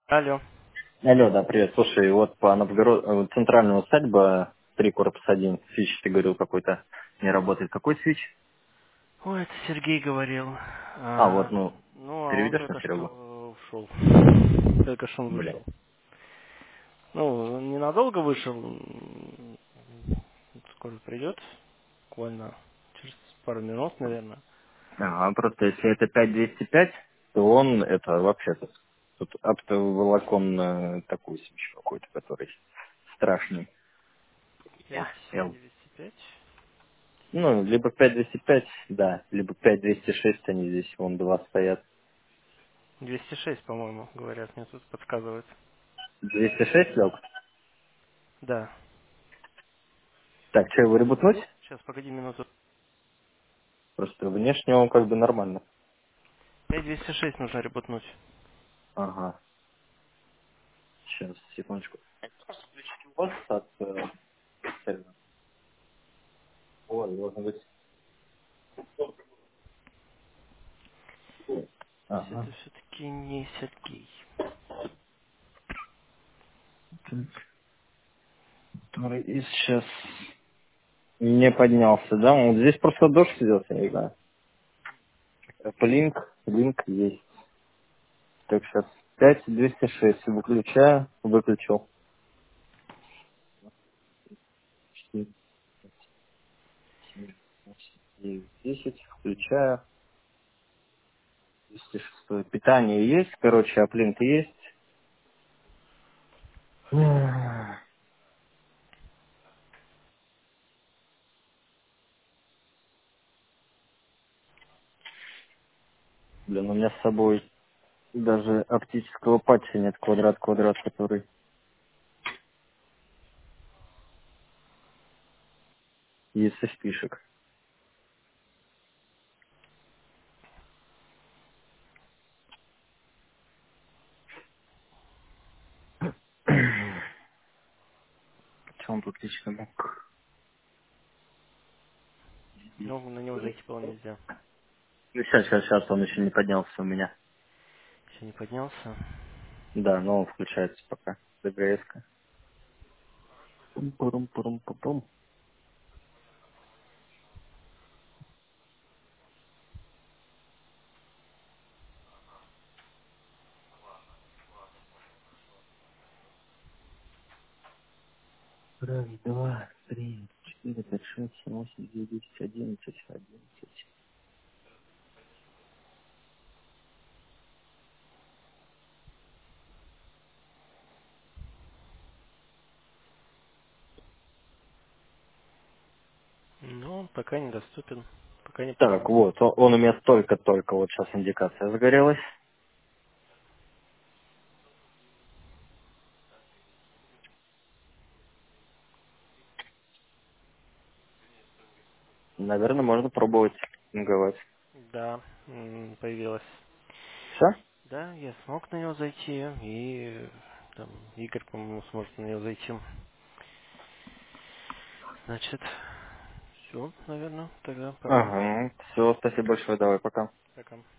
Алло. Алло, да, привет. Слушай, вот по центральная усадьба, 3 корпус 1, свич, ты говорил, какой-то не работает. Какой свич? Ой, это Сергей говорил. А, вот, ну, Ну, а он переведешь на только Серегу? что ушел. Только что он Блин. вышел. Ну, он ненадолго вышел. Скоро придет. Буквально через пару минут, наверное. А, просто если это 5205, то он, это вообще тут оптоволоконно такой свич какой-то, который страшный. Пять Л. двести пять. Ну, либо 5205, да, либо 5206, они здесь, вон, два стоят. 206, по-моему, говорят, мне тут подсказывают. 206 лег? Да. Так, что, его ребутнуть? Сейчас, погоди минуту. Просто внешне он как бы нормально. 5206 нужно репутнуть. Ага. Сейчас, секундочку. Вот от сервера. Вот, должен быть. Это Ага. все-таки не Сергей. Который и сейчас не поднялся, да? Вот здесь просто дождь идет, я не знаю. Линк есть. Так, сейчас 5206 выключаю, выключил. 4, 7, 8, 9, 10, включаю. 206. Питание есть, короче, аплинк есть. Блин, у меня с собой даже оптического патча нет, квадрат, который есть со спишек. Что он тут лично мог? Ну, на него зайти было нельзя. Ну, сейчас, он еще не поднялся у меня. Еще не поднялся. Да, но он включается пока. ДГС-ка. Пум-пурум-пурум-пум. Раз, два, три, четыре, пять, шесть, семь, восемь, девять, десять, одиннадцать. Но он пока недоступен. Пока не Так, поднялся. вот, он у меня только вот сейчас индикация загорелась. Наверное, можно пробовать пинговать. Да, появилась. Все? Да, я смог на него зайти, и там Игорь, по-моему, сможет на него зайти. Значит, все, наверное, тогда пока. Ага, все, спасибо большое, давай, пока. Пока.